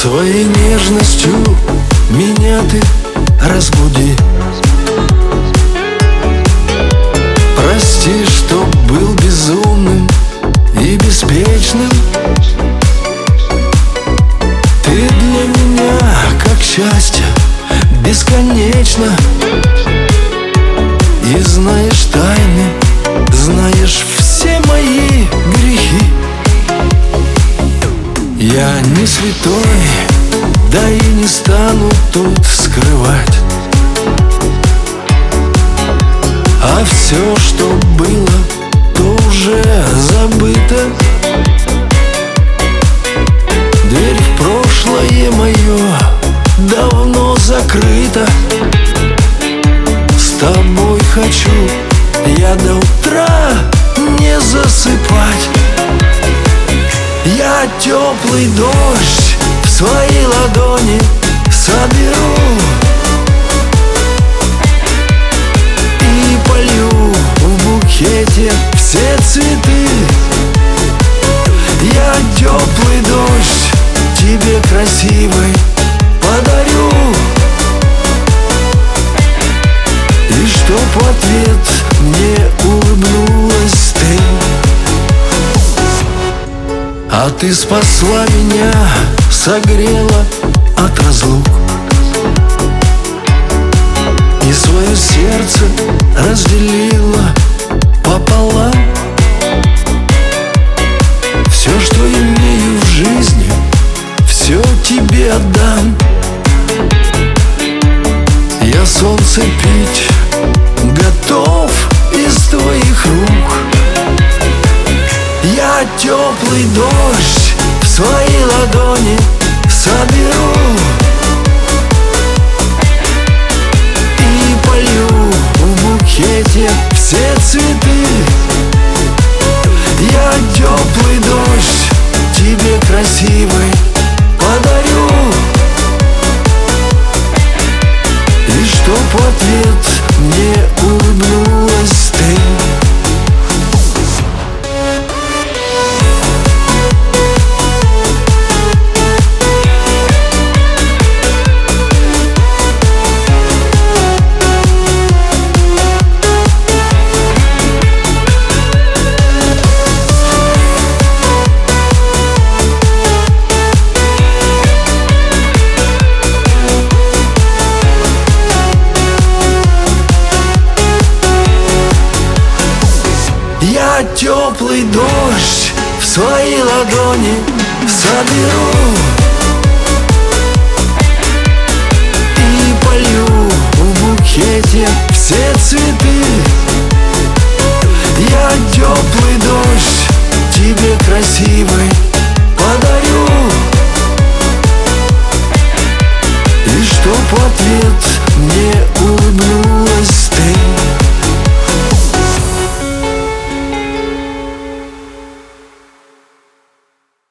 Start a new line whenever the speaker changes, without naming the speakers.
Своей нежностью меня ты разбуди. Прости, что был безумным и беспечным. Ты для меня как счастье бесконечно. И знаешь тайны, знаешь все мои грехи. Я не святой, да и не стану тут скрывать. А все, что было, то уже забыто. Дверь в прошлое мое давно закрыта. С тобой хочу я до утра не засыпать. Я теплый дождь в свои ладони соберу и полью в букете все цветы. Я теплый дождь тебе красивый подарю, и чтоб в ответ мне улыбнулась ты. А ты спасла меня, согрела от разлук, и свое сердце разделила пополам. Все, что имею в жизни, все тебе отдам. Я солнце пить готов из твоих рук. Я теплый дождь в свои ладони соберу и полью в букете все цветы. Я теплый дождь тебе красивый подарю, и чтоб в ответ мне улыбнулась ты. Я теплый дождь в свои ладони соберу и полью в букете все цветы. Я теплый дождь тебе красивый